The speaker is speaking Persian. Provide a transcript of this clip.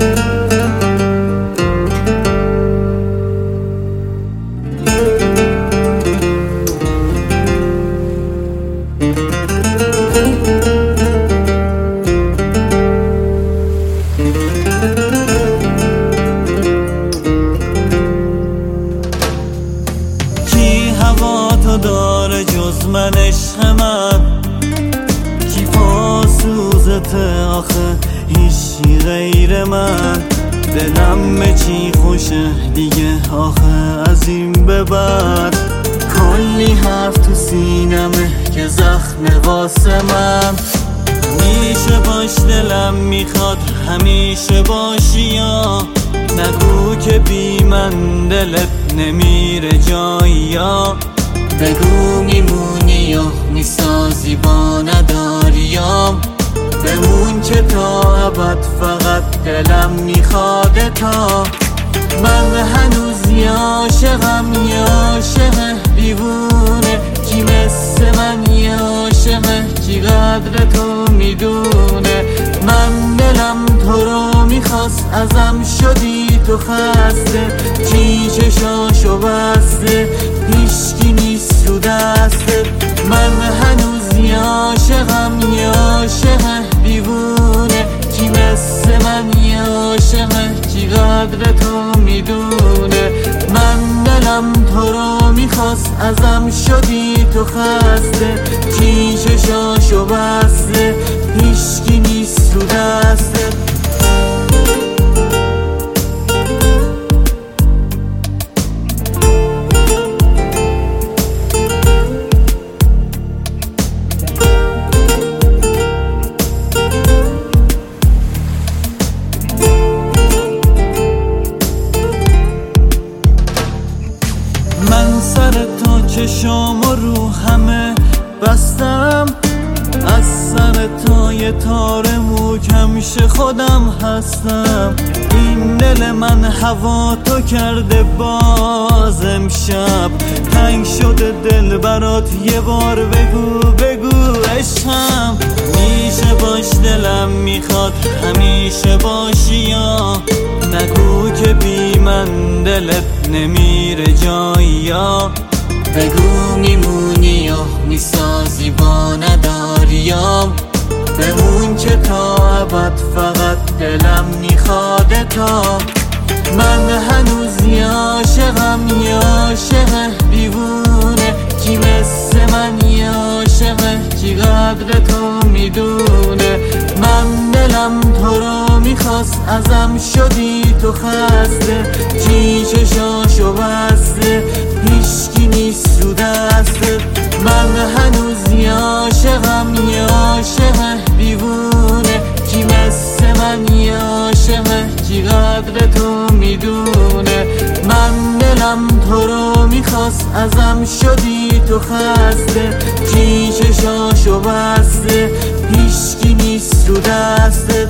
داره جز من عشق من، کی پاسوزته آخه هیچی غیر من. دلم به چی خوشه دیگه آخه از این به بعد، کلی حرف تو سینمه که زخم واسه من. همیشه باش دلم میخواد همیشه باشی، یا نگو که بی من دلت نمیره جایی، یا بگو میمونی یا میسازی با نداریم. بمون که تا ابد فقط دلم میخواد تا. من هنوز عاشقم، عاشق دیوونه، کی مثل من عاشقه، کی قدر تو میدونه. من دلم تو رو میخواست، ازم شدی تو خسته، کی چشاشو بسته، هیچکی نیست تو دسته. من هنوز عاشقم، عاشق دیوونه، کی مثل من عاشقه، کی قدر تو میدونه. من دلم تو رو میخواست، ازم شدی تو خسته، کی چشاشو بسته، هیچکی نیست تو دسته. من سر تو چشام و رو همه بستم، از سر تو یه تار موج همیشه خودم هستم. این دل من هوا تو کرده باز امشب، تنگ شده دل برات یه بار بگو بگو عشقم. میشه باش دلم میخواد همیشه باشی، یا نگو که بی من دلت نمیره جایی، یا بگو میمونی یا میسازی با نداریم. بمون که تا ابد فقط دلم میخواد تا. من هنوز عاشقم، عاشق دیوونه، کی مثل من عاشقه، کی قدر تو میدونه. من دلم تو رو میخواست، ازم شدی تو خسته، کی چشاشو بسته، هیچکی نیست تو دسته. من هنوز عاشقم، عاشق دیوونه، کی مثل من عاشقه، کی قدر تو میدونه. من دلم تو رو میخواست، ازم شدی تو خسته، کی چشاشو بسته، هیچکی نیست تو دسته.